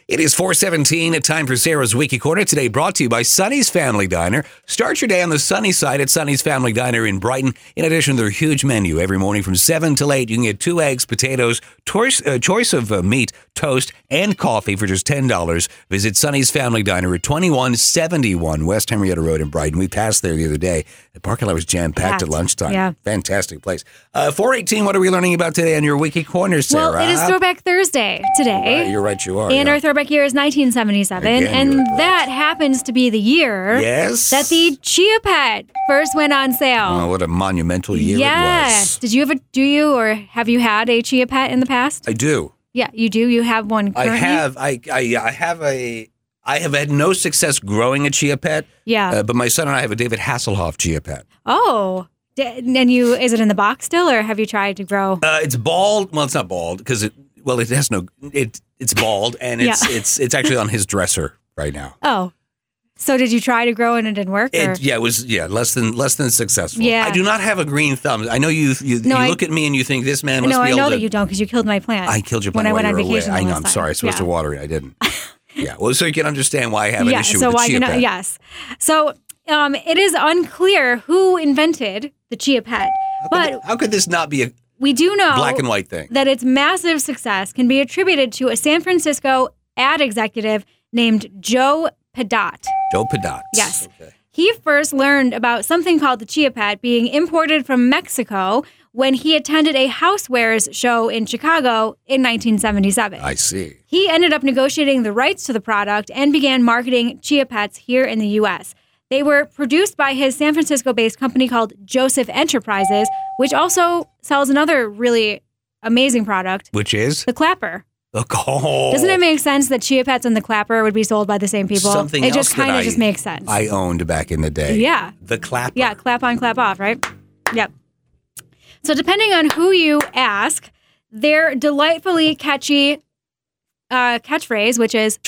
It is 4:17, time for Sarah's Wiki Corner. Today brought to you by Sonny's Family Diner. Start your day on the sunny side at Sonny's Family Diner in Brighton. In addition to their huge menu, every morning from 7 till 8, you can get 2 eggs, potatoes, choice of meat, toast, and coffee for just $10. Visit Sonny's Family Diner at 2171 West Henrietta Road in Brighton. We passed there the other day. The parking lot was jam-packed at lunchtime. Yeah. Fantastic place. 4:18, what are we learning about today on your Wiki Corner, Sarah? Well, it is Throwback Thursday today. You're right, you are. And our throwback year is 1977. Again, and you're correct. that happens to be the year that the Chia Pet first went on sale. Oh, what a monumental year Yes. it was. Have you had a Chia Pet in the past? I do. Yeah, you do. You have one currently? I have had no success growing a Chia Pet. Yeah. But my son and I have a David Hasselhoff Chia Pet. Oh. And is it in the box still, or have you tried to grow? It's bald. Well, it's not bald because it's bald and it's actually on his dresser right now. Oh. So did you try to grow and it didn't work? It was less than successful. Yeah. I do not have a green thumb. I know you look at me and you think this man must be able to. No, I know that you don't because you killed my plant. I killed your plant when I went on you were vacation. away. I'm sorry. I was supposed to water it. I didn't. Yeah. Well, so you can understand why I have an issue with the Chia Pet. Yes. So it is unclear who invented the Chia Pet. How could this not be we do know black and white thing? That its massive success can be attributed to a San Francisco ad executive named Joe Pedot. Joe Pedot. Yes. Okay. He first learned about something called the Chia Pet being imported from Mexico when he attended a housewares show in Chicago in 1977. I see. He ended up negotiating the rights to the product and began marketing Chia Pets here in the U.S. They were produced by his San Francisco-based company called Joseph Enterprises, which also sells another really amazing product. Which is? The Clapper. Oh. Doesn't it make sense that Chia Pets and the Clapper would be sold by the same people? Something it else just kind of just makes sense. I owned back in the day. Yeah. The Clapper. Yeah, clap on, clap off, right? Yep. So depending on who you ask, their delightfully catchy catchphrase, which is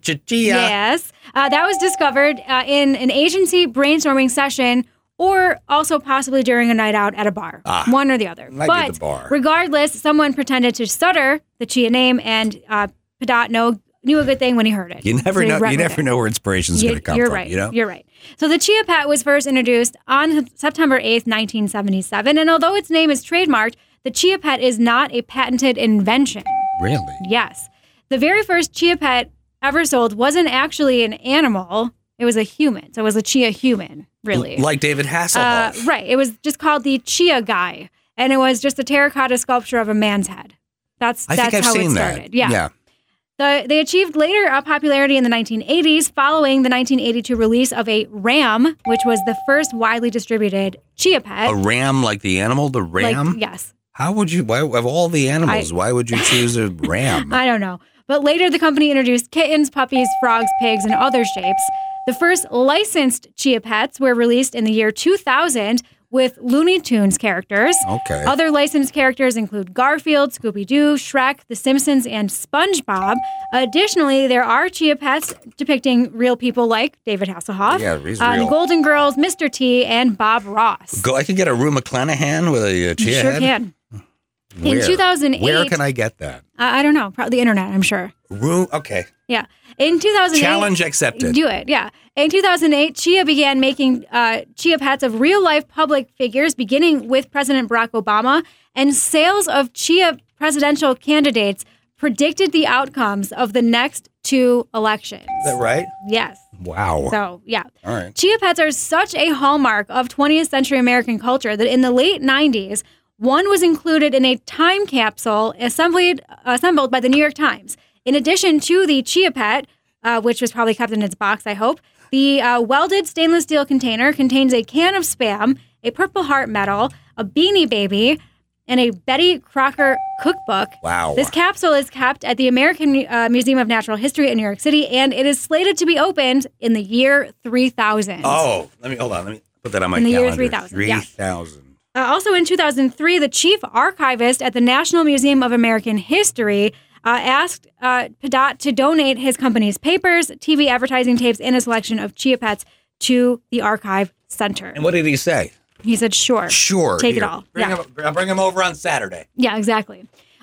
yes, that was discovered in an agency brainstorming session or also possibly during a night out at a bar. One or the other. Might be the bar. Regardless, someone pretended to stutter the Chia name, and Pedot knew a good thing when he heard it. You never know. You never know where inspiration's going to come You're from. right. You know? You're right. So the Chia Pet was first introduced on September 8th, 1977, and although its name is trademarked, the Chia Pet is not a patented invention. Really? Yes. The very first Chia Pet ever sold wasn't actually an animal. It was a human. So it was a Chia human, really. Like David Hasselhoff. Right. It was just called the Chia Guy, and it was just a terracotta sculpture of a man's head. That's I think I've how seen it started. that. Yeah. They achieved later popularity in the 1980s following the 1982 release of a ram, which was the first widely distributed Chia Pet. A ram like the animal? The ram? Yes. How would you, of all the animals, why would you choose a ram? I don't know. But later the company introduced kittens, puppies, frogs, pigs, and other shapes. The first licensed Chia Pets were released in the year 2000 with Looney Tunes characters. Okay. Other licensed characters include Garfield, Scooby-Doo, Shrek, The Simpsons, and SpongeBob. Additionally, there are Chia Pets depicting real people like David Hasselhoff, he's real. the Golden Girls, Mr. T, and Bob Ross. I could get a Rue McClanahan with a Chia Sure head? can. Where? In 2008. Where can I get that? I don't know. Probably the internet, I'm sure. Okay. Yeah. In 2008. Challenge accepted. Do it, yeah. In 2008, Chia began making Chia Pets of real-life public figures, beginning with President Barack Obama, and sales of Chia presidential candidates predicted the outcomes of the next 2 elections. Is that right? Yes. Wow. So, yeah. All right. Chia Pets are such a hallmark of 20th century American culture that in the late 90s, one was included in a time capsule assembled by the New York Times. In addition to the Chia Pet, which was probably kept in its box, I hope, the welded stainless steel container contains a can of Spam, a Purple Heart medal, a Beanie Baby, and a Betty Crocker cookbook. Wow. This capsule is kept at the American Museum of Natural History in New York City, and it is slated to be opened in the year 3000. Oh, let me put that on my in the calendar. year 3000. 3000. Also in 2003, the chief archivist at the National Museum of American History asked Pedot to donate his company's papers, TV advertising tapes, and a selection of Chia Pets to the Archive Center. And what did he say? He said, sure. Sure. Take Here, it all. Bring him over on Saturday. Yeah, exactly.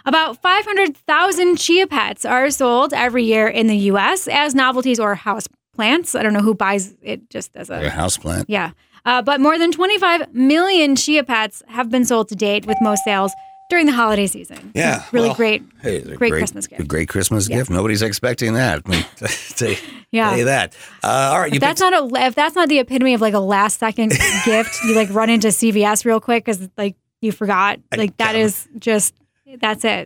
About 500,000 chia pets are sold every year in the U.S. as novelties or house plants. I don't know who buys it just as A house plant. Yeah. But more than 25 million chia pets have been sold to date, with most sales during the holiday season. Yeah. Really well, great, hey, it's a great Christmas gift. A great Christmas gift. Nobody's expecting that. I mean, say Yeah. that. All right. If that's not the epitome of like a last second gift, you like run into CVS real quick because like you forgot. Like that is just, that's it.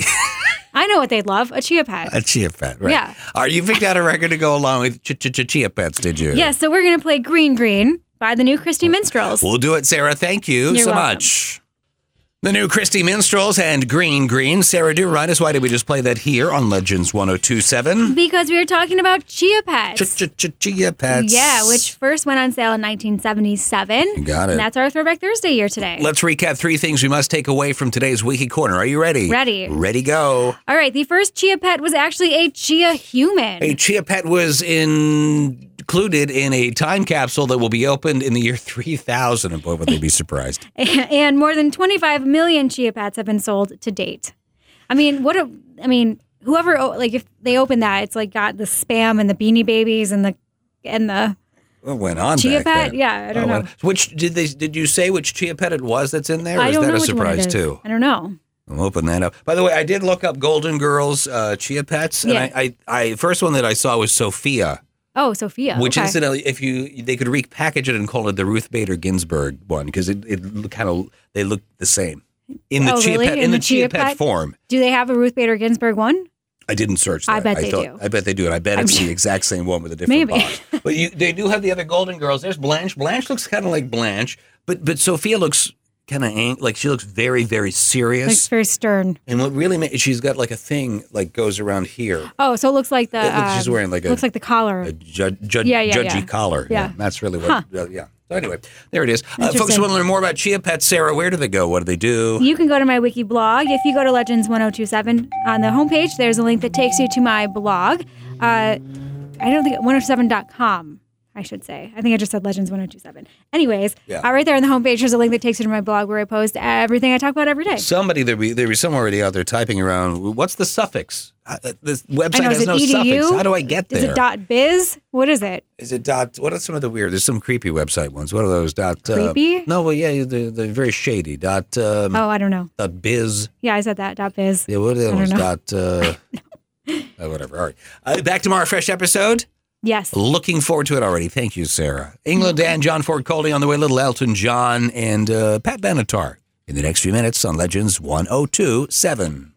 I know what they'd love, a chia pet. A chia pet, right? Yeah. All right, you picked out a record to go along with chia pets, did you? Yeah, so we're going to play Green Green by the New Christy Minstrels. We'll do it, Sarah. Thank you You're so welcome. much. The New Christy Minstrels and Green Green. Sarah, do remind us, why did we just play that here on Legends 102.7? Because we were talking about chia pets. Chia pets. Yeah, which first went on sale in 1977. You got it. And that's our Throwback Thursday year today. Let's recap 3 things we must take away from today's Wiki Corner. Are you ready? Ready. Ready, go. All right, the first chia pet was actually a chia human. A chia pet was included in a time capsule that will be opened in the year 3000. And boy, would they be surprised. And more than 25 million chia pets have been sold to date. I mean, whoever, like, if they open that, it's like got the Spam and the Beanie Babies and the What went on chia back pet? then? Yeah, I don't know. Which did you say which chia pet it was that's in there? Or I is don't that know a which one it surprise is. too? I don't know. I'll open that up. By the way, I did look up Golden Girls chia pets, and Yeah. I first one that I saw was Sophia, Oh, Sophia. which okay. incidentally, they could repackage it and call it the Ruth Bader Ginsburg one because they look the same in the Oh, chia really? pet In the chia pet? form. Do they have a Ruth Bader Ginsburg one? I didn't search that. I bet they do. I bet they do, and I bet it's the exact same one with a different Maybe. box. But they do have the other Golden Girls. There's Blanche. Blanche looks kind of like Blanche, but Sophia looks kind of like she looks very, very serious. Looks very stern. And what really she's got like a thing like goes around here. Oh, so it looks like She's wearing like looks like the collar. a judgy Yeah. collar. Yeah. That's really what. Yeah. So anyway, there it is. Folks Interesting. who want to learn more about chia pets, Sarah, where do they go? What do they do? You can go to my wiki blog. If you go to Legends 1027 on the homepage, there's a link that takes you to my blog. I don't think 107.com, I should say. I think I just said Legends 1027. Anyways, Yeah. right there on the homepage, there's a link that takes you to my blog where I post everything I talk about every day. Somebody there be someone already out there typing around. What's the suffix? This website I know, has is it no EDU? suffix. How do I get there? Is it .biz? What is it? Is it dot? What are some of the weird? There's some creepy website ones. What are those? Dot. Creepy? No, well, yeah, they're very shady. Dot. Oh, I don't know. Dot biz. Yeah, I said that. .biz. Yeah, what are the other ones? know. Dot. Whatever. All right. Back tomorrow, fresh episode. Yes. Looking forward to it already. Thank you, Sarah. England Dan, John Ford Coley on the way. Little Elton John and Pat Benatar in the next few minutes on Legends 102.7.